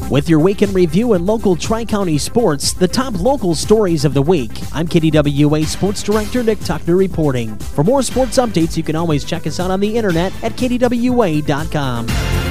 With your weekend review and local Tri-County sports, the top local stories of the week. I'm KDWA Sports Director Nick Tuckner reporting. For more sports updates, you can always check us out on the internet at KDWA.com.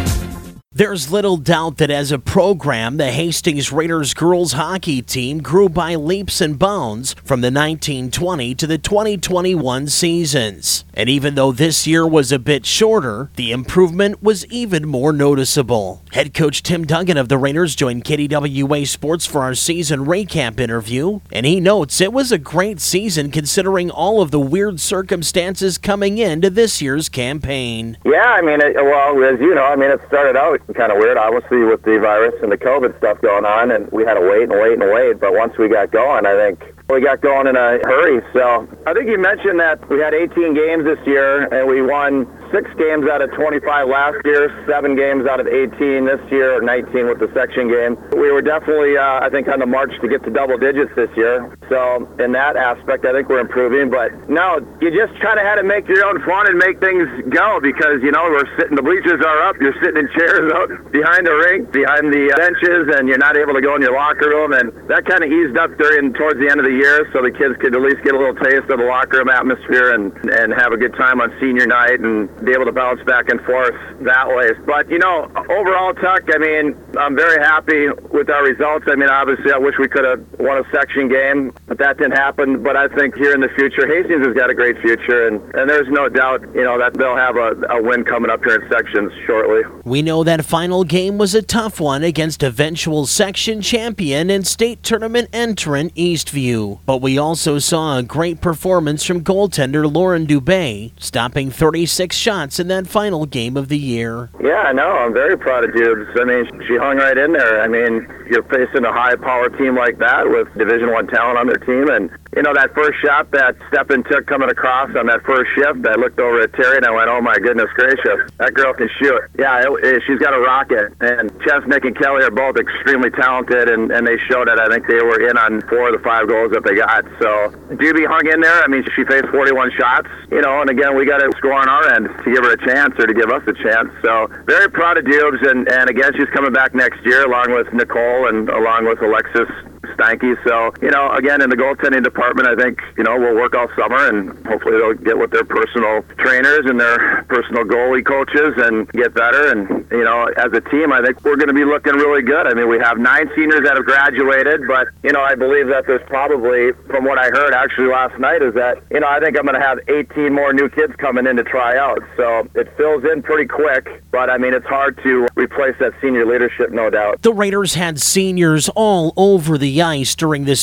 There's little doubt that as a program, the Hastings Raiders girls hockey team grew by leaps and bounds from the 1920 to the 2021 seasons. And even though this year was a bit shorter, the improvement was even more noticeable. Head coach Tim Duggan of the Raiders joined KDWA Sports for our season recap interview, and he notes it was a great season considering all of the weird circumstances coming into this year's campaign. Yeah, I mean, as you know, it started out kind of weird, obviously, with the virus and the COVID stuff going on, and we had to wait and wait and wait, but once we got going, I think we got going in a hurry. So I think you mentioned that we had 18 games this year, and we won 6 games out of 25 last year, 7 games out of 18 this year, or 19 with the section game. We were definitely, I think, on the march to get to double digits this year. So in that aspect, I think we're improving. But no, you just kind of had to make your own fun and make things go because, we're sitting, the bleachers are up, you're sitting in chairs out behind the rink, behind the benches, and you're not able to go in your locker room. And that kind of eased up towards the end of the year so the kids could at least get a little taste of the locker room atmosphere and have a good time on senior night and be able to bounce back and forth that way. But, overall, Tuck, I'm very happy with our results. Obviously, I wish we could have won a section game, but that didn't happen. But I think here in the future, Hastings has got a great future, and there's no doubt, that they'll have a win coming up here in sections shortly. We know that final game was a tough one against eventual section champion and state tournament entrant Eastview. But we also saw a great performance from goaltender Lauren Dubé, stopping 36 shots in that final game of the year. Yeah, I know. I'm very proud of Dubes. She hung right in there. You're facing a high-power team like that with Division I talent on their team, and that first shot that Steppen took coming across on that first shift, I looked over at Terry and I went, oh my goodness gracious, that girl can shoot. Yeah, she's got a rocket, and Chesnick and Kelly are both extremely talented, and they showed it. I think they were in on 4 of the 5 goals that they got. So Dubie hung in there. She faced 41 shots, and again, we got to score on our end to give her a chance or to give us a chance. So very proud of Dubes, and again, she's coming back next year along with Nicole and along with Alexis Stanky. So, again, in the goaltending department, I think, we'll work all summer and hopefully they'll get with their personal trainers and their personal goalie coaches and get better. And, as a team, I think we're going to be looking really good. We have 9 seniors that have graduated, but, I believe that there's probably, from what I heard actually last night, is that, I think I'm going to have 18 more new kids coming in to try out. So it fills in pretty quick, but, it's hard to replace that senior leadership, no doubt. The Raiders had seniors all over the ice during this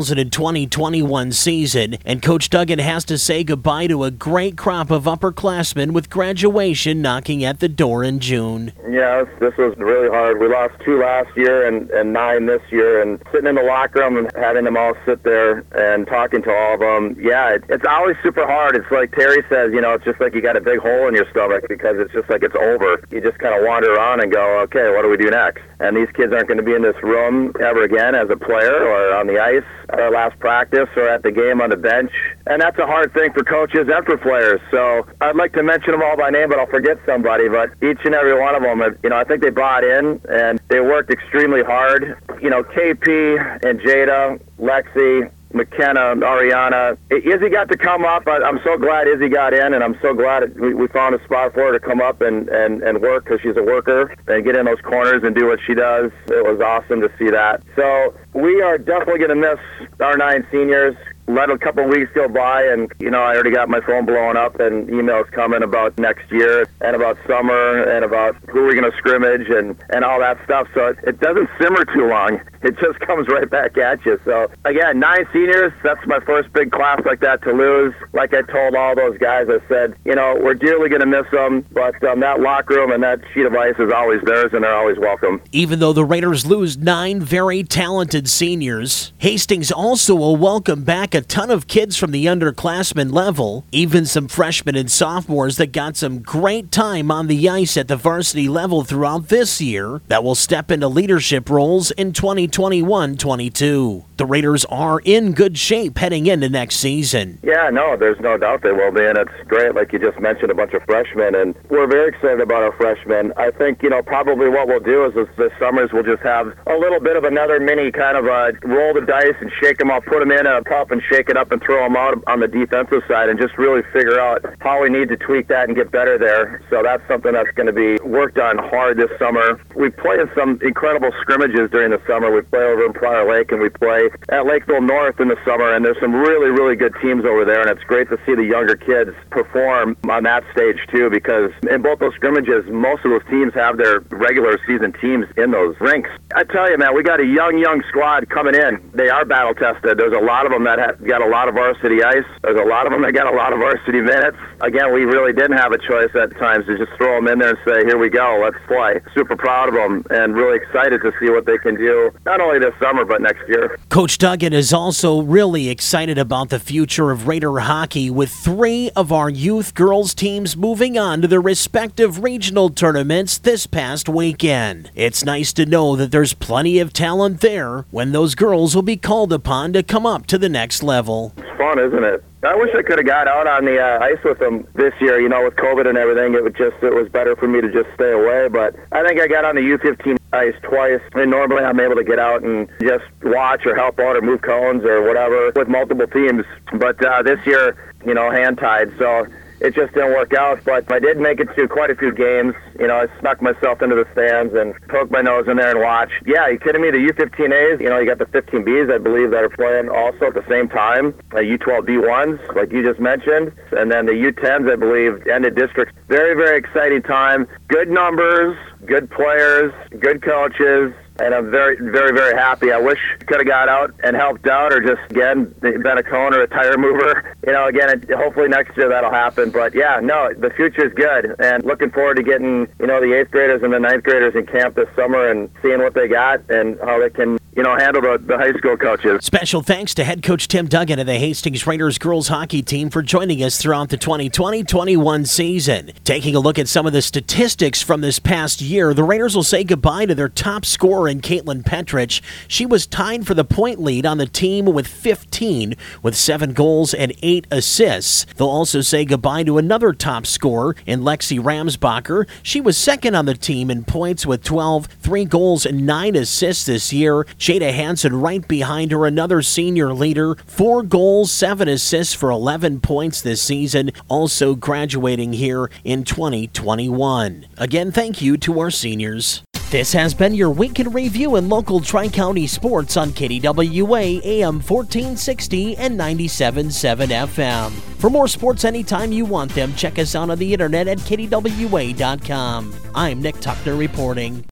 2020-21 season, and Coach Duggan has to say goodbye to a great crop of upperclassmen with graduation knocking at the door in June. Yeah, this was really hard. We lost 2 last year and 9 this year, and sitting in the locker room and having them all sit there and talking to all of them, yeah, it's always super hard. It's like Terry says, it's just like you got a big hole in your stomach because it's just like it's over. You just kind of wander around and go, okay, what do we do next? And these kids aren't going to be in this room ever again as a player or on the ice at our last practice or at the game on the bench. And that's a hard thing for coaches and for players. So I'd like to mention them all by name, but I'll forget somebody. But each and every one of them, I think they bought in and they worked extremely hard. KP and Jada, Lexi, McKenna, Ariana. Izzy got to come up. I'm so glad Izzy got in, and I'm so glad we found a spot for her to come up and work because she's a worker and get in those corners and do what she does. It was awesome to see that. So we are definitely going to miss our 9 seniors. Let a couple of weeks go by, and, I already got my phone blowing up and emails coming about next year and about summer and about who we're going to scrimmage and all that stuff. So it doesn't simmer too long. It just comes right back at you. So, again, 9 seniors, that's my first big class like that to lose. Like I told all those guys, I said, we're dearly going to miss them, but that locker room and that sheet of ice is always theirs, and they're always welcome. Even though the Raiders lose 9 very talented seniors, Hastings also will welcome back a ton of kids from the underclassmen level, even some freshmen and sophomores that got some great time on the ice at the varsity level throughout this year that will step into leadership roles in 2020. 2021-22. The Raiders are in good shape heading into next season. Yeah, no, there's no doubt they will be, and it's great, like you just mentioned, a bunch of freshmen, and we're very excited about our freshmen. I think, probably what we'll do is this summers we'll just have a little bit of another mini kind of roll the dice and shake them up, put them in a cup and shake it up and throw them out on the defensive side and just really figure out how we need to tweak that and get better there. So that's something that's going to be worked on hard this summer. We play in some incredible scrimmages during the summer. We play over in Prior Lake, and we play at Lakeville North in the summer, and there's some really, really good teams over there, and it's great to see the younger kids perform on that stage too, because in both those scrimmages, most of those teams have their regular season teams in those rinks. I tell you, man, we got a young squad coming in. They are battle tested. There's a lot of them that have got a lot of varsity ice. There's a lot of them that got a lot of varsity minutes. Again, we really didn't have a choice at times to just throw them in there and say, here we go, let's play. Super proud of them and really excited to see what they can do, not only this summer, but next year. Coach Duggan is also really excited about the future of Raider hockey, with 3 of our youth girls teams moving on to their respective regional tournaments this past weekend. It's nice to know that there's plenty of talent there when those girls will be called upon to come up to the next level. It's fun, isn't it? I wish I could have got out on the ice with them this year. With COVID and everything, it was better for me to just stay away. But I think I got on the U15 ice twice, and normally I'm able to get out and just watch or help out or move cones or whatever with multiple teams. But this year, hand-tied, so it just didn't work out. But I did make it to quite a few games. I snuck myself into the stands and poked my nose in there and watched. Yeah, are you kidding me? The U15As, you got the 15Bs, I believe, that are playing also at the same time. U12B1s, like you just mentioned. And then the U10s, I believe, ended districts. Very, very exciting time. Good numbers, good players, good coaches. And I'm very, very, very happy. I wish I could have got out and helped out, or just, again, been a cone or a tire mover. Hopefully next year that'll happen. But, yeah, no, the future is good. And looking forward to getting, the 8th graders and the 9th graders in camp this summer and seeing what they got and how they can, handle the high school coaches. Special thanks to head coach Tim Duggan of the Hastings Raiders girls hockey team for joining us throughout the 2020-21 season. Taking a look at some of the statistics from this past year, the Raiders will say goodbye to their top scorer in Caitlin Petrich. She was tied for the point lead on the team with 15, with 7 goals and 8 assists. They'll also say goodbye to another top scorer in Lexi Ramsbacher. She was second on the team in points with 12, 3 goals and 9 assists this year. Jada Hansen right behind her, another senior leader, 4 goals, 7 assists for 11 points this season, also graduating here in 2021. Again, thank you to our seniors. This has been your Week in Review in local Tri-County sports on KDWA AM 1460 and 97.7 FM. For more sports anytime you want them, check us out on the internet at KDWA.com. I'm Nick Tuckner reporting.